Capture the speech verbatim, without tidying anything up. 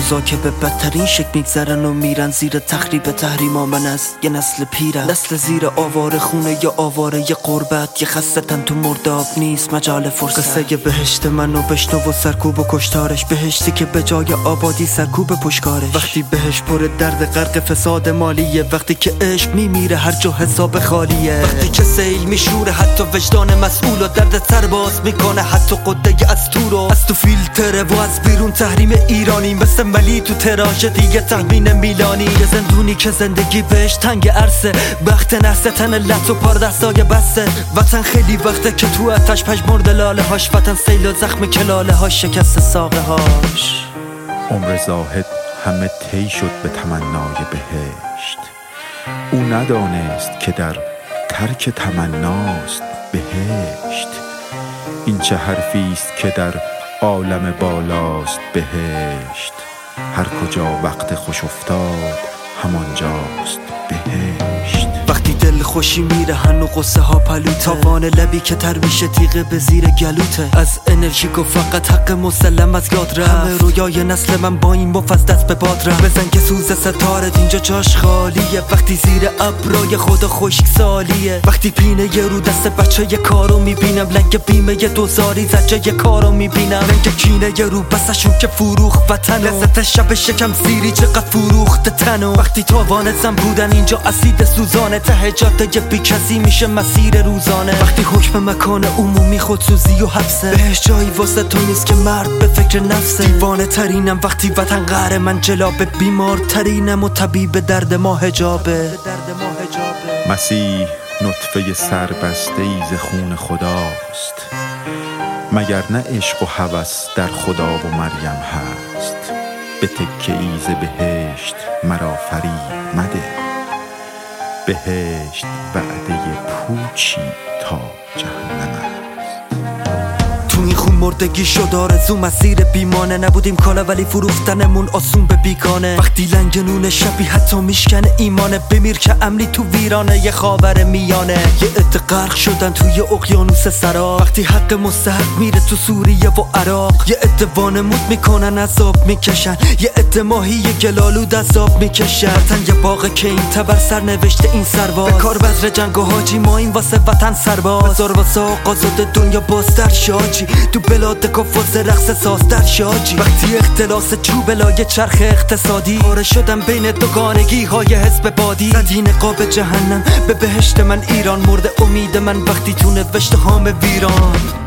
روزا که به بدترین شکل میگذرن و میرن زیر تخریب تحریما. من از یه نسل پیرم، نسل زیر آوار خونه یا آواره یه قربت. یه خستتن تو مرداب نیست مجال فرصت. قصه بهشت منو بشنو و سرکوب و کشتارش، بهشتی که به جای آبادی سرکوب پشکارش. وقتی بهش پر درد غرق فساد مالیه، وقتی که عشق میمیره هر جا حساب خالیه. وقتی که سیل میشوره حتی وجدان مسئول و درد سر باز میکنه حتی قده از تو رو. از تو فیلتره و از بیرون تحریم ایرانی، مثل ملی تو تراژدی تحمین میلانی. یه زندونی که زندگی بهش تنگ عرصه، بخت نسل تن لط و پاردستای بسته. وطن خیلی وقته که تو آتش پژمرده لاله هاش، وطن سیل و زخم که لاله هاش شکست ساقه هاش. عمر زاهد همه طی شد به تمنای بهشت، او ندانست که در ترک تمناست بهشت. این چه حرفیست که در عالم بالاست بهشت، هر کجا وقت خوش افتاد همانجاست بهشت. وقتی دل خوشی میره هنو قصه ها پلوته، تاوان لبی که تر میشه تیغه به زیر گلوته. از انرژی گفت فقط حق مسلم از یاد رفت، همه رویای نسل من با این مف از دست به باد رفت. بزن که سوز ستارت اینجا جاش خالیه، وقتی زیر ابرای خدا خشک سالیه. وقتی پینه یه رو دست بچه یه کارو میبینم، لنگ بیمه یه دوزاری زجه یه کارو میبینم. لنگ کینه یه رو بسشون که فروخ وطنو، لذت شب شکم سیری چقدر فروخت تنو. وقتی تاوان زن بودن اینجا اسید سوزانه، ته جاده بی کسی میشه مسیر روزانه. وقتی حکم مکان عمومی خودسوزی و حبسه، بهش جایی واسه تو نیست که مرد به فکر نفسه. دیوانه ترینم وقتی وطن قهر من جلابه، بیمار ترینم و طبیب درد ما حجابه. مسیح نطفه سربسته‌ای ز خون خداست، مگر نه عشق و هوس در خدا و مریم هست. به تکه ای ز بهشت مرا فریب مده، بهشت وعده پوچی تا جهنم است. تو این خون مردگی شد آرزو مسیر بیمانه، نبودیم کالا ولی فروختنمون آسون به بیگانه. وقتی لنگ نون شبی حتی میشکنه ایمانه، بمیر که امنی تو ویرانه یه خاور میانه. یه عده غرق شدن توی اقیانوس سراب، وقتی حق مستحق میره تو سوریه و عراق. یه عده وانمود میکنن عذاب میکشن، یه عده ماهی گلالود عذاب میکشن. وطن یه باغ که این تبر سر نوشته این سرباز، به کار بذر جنگ و حاجی ما این واسه وطن سرباز. بزار واسه آقازاد دنیا بازتر شاجی، تو بلاد کفاز رقص سازتر شاجی. وقتی اختلاس چوب لایه چرخ اقتصادی، پاره شدم بین دوگانگی های حزب بادی. زدی نقاب جهنم به بهشت من ایران، مرد امید من وقتی تو نوشته هام ویران.